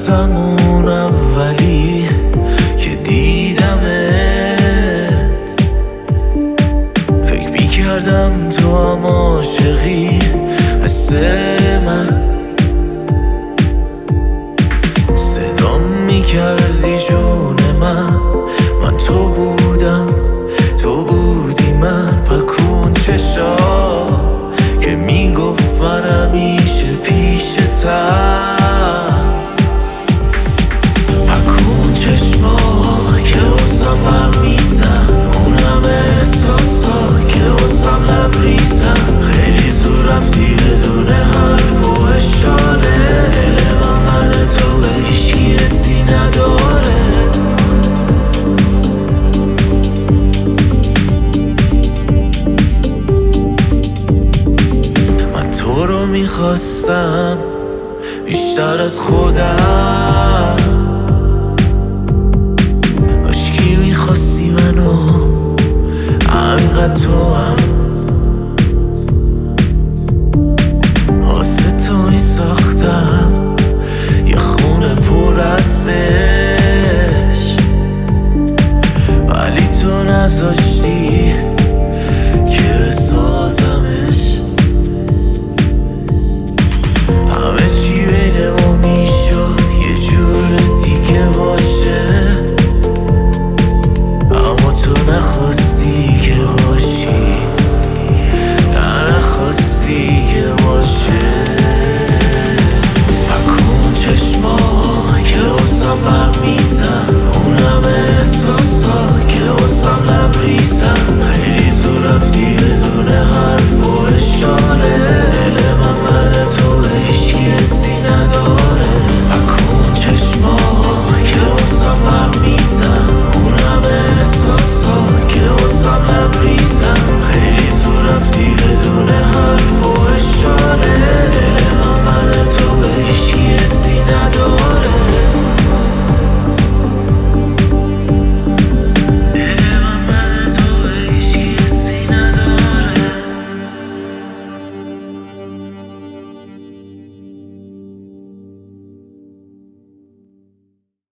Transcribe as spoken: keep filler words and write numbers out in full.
یادم اون اولی که دیدمت، فکر میکردم تو هم عاشقی مثل من، صدام میکردی جون من، من تو بودم تو بودی من. پکون چشا که میگفت من همیشه پیشتم، پکون چشما که واسم بر میزن، اون همه احساسا که واسم لبریزن. خیلی زور رفتی بدون حرف و اشاره، دل من من تو به هیچکی حسی نداره. تو رو میخواستم بیشتر از خودم، عشقی میخواستی منو، همینقدر تو هم